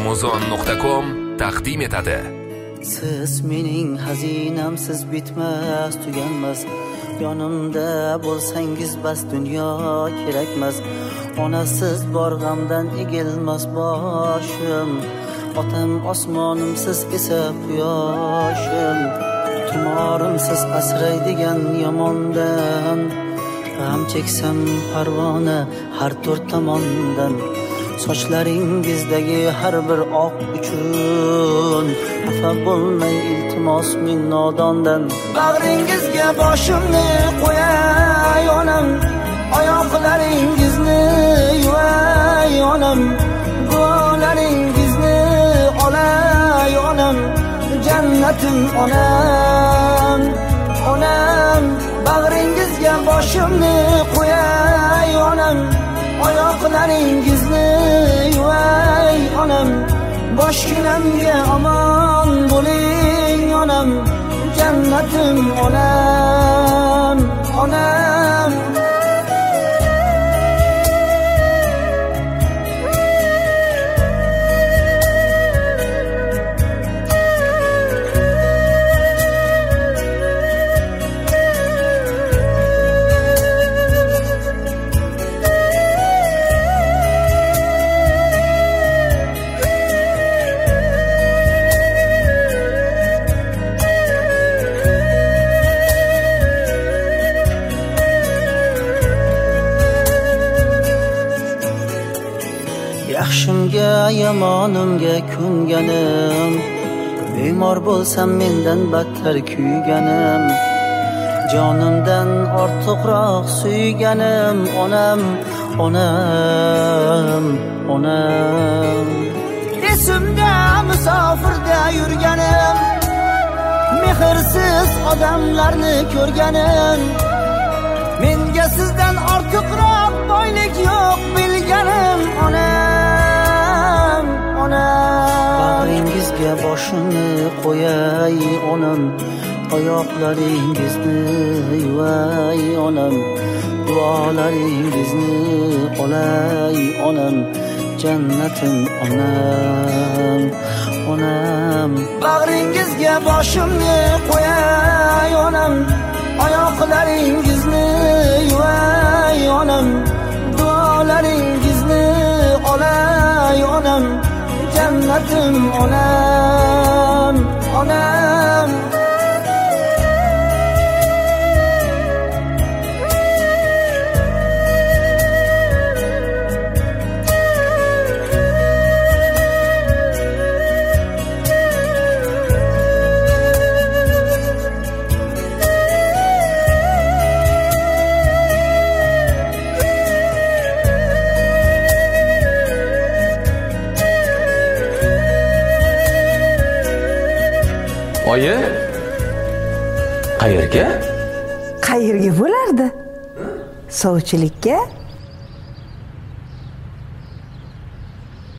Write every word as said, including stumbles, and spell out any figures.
amazon nuqta com taqdim etadi. Siz mening xazinam, siz bitmas, tuganmas. Yonimda bo'lsangiz bas, dunyo kerakmas. Onasiz bor g'amdan egilmas boshim. Otam osmonim, siz esa quyoshim. Tumorim siz asraydigan yomondan. G'am cheksam parvona har to'rt tomondan. Sochlaringizdagi har bir oq uchun xafa bo'lmay iltimos men nodondan. Bag'ringizga boshimni qo'yay onam, oyoqlaringizni yuvay onam, duolaringizni olay onam, jannatim onam, onam. Bag'ringizga boshimni qo'yay onam, oyoqlaringizni yuvay onam, boshginamga omon bo'ling onam, jannatim onam, onam. Yaxshimga yomonimga ko'nganim, bemor bo'lsam mendan battar kuyganim, jonimdan ortiqroq suyganim onam, onam, onam. Esimda musofirda yurganim, mehrsiz odamlarni ko'rganim, menga sizdan ortiqroq boylik yo'q bilganim onam, onam. Bag'ringizga boshimni qo'yay onam, oyoqlaringizni yuvay onam, duolaringizni olay onam, jannatim onam, onam. Bag'ringizga boshimni qo'yay onam, oyoqlaringizni yuvay onam, duolaringizni olay onam, jannatim onam, onam. Oyi, qayerga? Qayerga bo'lardi? Sovchilikka.